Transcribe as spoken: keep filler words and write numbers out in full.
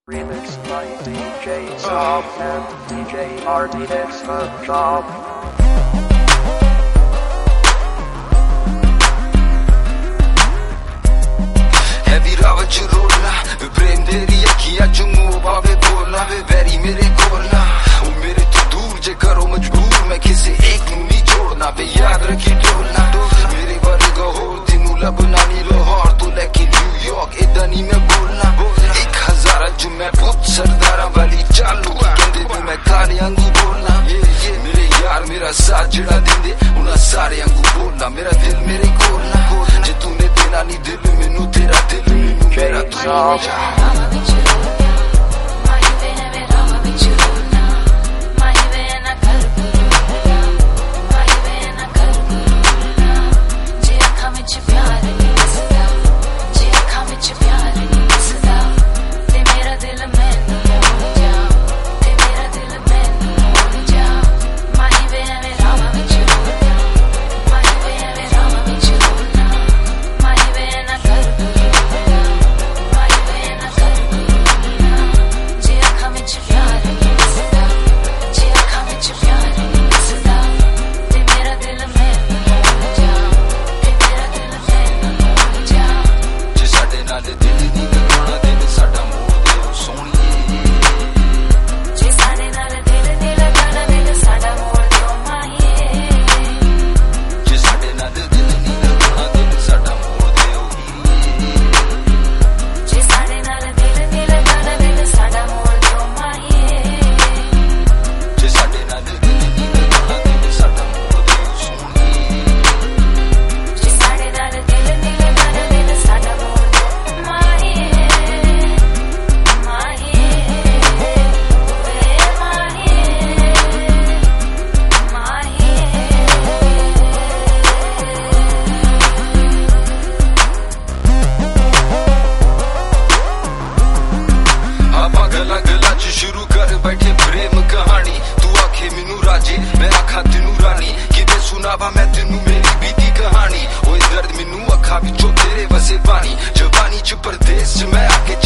Remixed by D J Sob and D J R D X Job. Heavy ravach rolla, prem teri akhiyan chummo baave bola, ve veri mere kolna, o mere to dur je karo majboor, main kisi ek nu nahi chhodna, ve yaad rakhi tolna, mere varga ho tinu labnani Lahore to lekin New York idan hi main bolna, ek hazara jo main put sardara wali chalu kende ve main thare angu bolna, mere yaar mera saath jehda dinde una sare angu bolna, mera dil mere kolna, je tune dena nahi dil menu tera dil menu mera tu